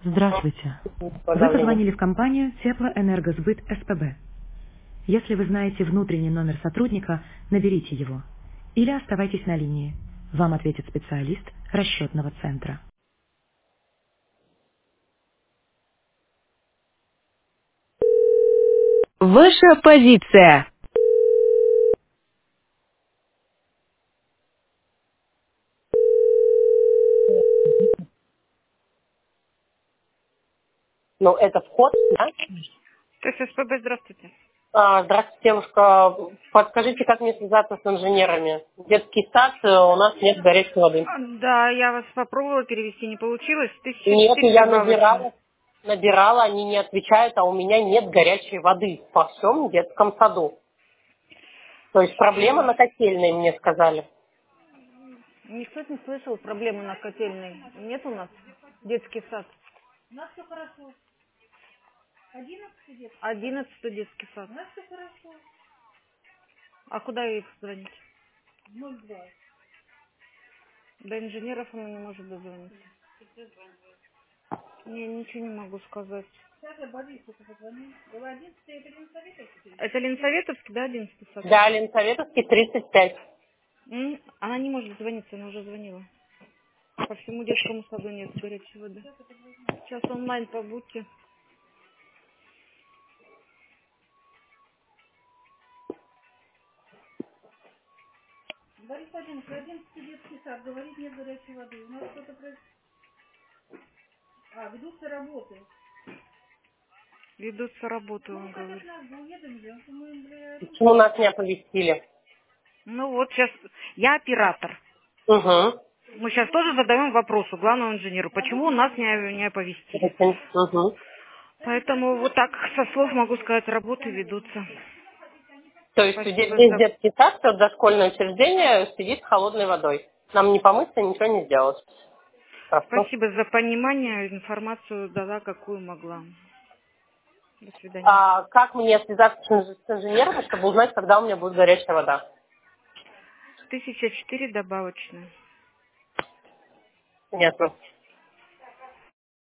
Здравствуйте. Вы Подавление. позвонили в компанию Теплоэнергосбыт СПБ. Если вы знаете внутренний номер сотрудника, наберите его. Или оставайтесь на линии. Вам ответит специалист расчетного центра. Ваша позиция. Ну, это вход, да? То есть СПБ, здравствуйте. Здравствуйте, девушка. Подскажите, как мне связаться с инженерами? Детский сад, у нас нет горячей воды. Да, я вас попробовала перевести, не получилось. Нет, 1004 я добавочно. набирала, они не отвечают, а у меня нет горячей воды во всем детском саду. То есть проблема на котельной, мне сказали. Никто не слышал проблемы на котельной. Нет у нас детский сад. 11 детский сад. А куда их звонить? До инженеров она не может дозвониться. Не, ничего не могу сказать. Это Ленсоветовский, да, 11 сад? Да, Ленсоветовский, 35. Она не может звониться, она уже звонила. По всему детскому саду нет горячей воды. Сейчас онлайн побудьте. Ведутся работы, он говорит. Почему нас не оповестили? Ну вот сейчас, я оператор. Угу. Мы сейчас тоже задаем вопросу главному инженеру, почему нас не оповестили. Угу. Поэтому вот так со слов могу сказать, работы ведутся. То есть Спасибо весь за, детский сад, все дошкольное учреждение сидит с холодной водой. Нам не помыться, ничего не сделать. Хорошо. спасибо за понимание, информацию дала, какую могла. До свидания. Как мне связаться с инженером, чтобы узнать, когда у меня будет горячая вода? 1004 добавочная. Понятно.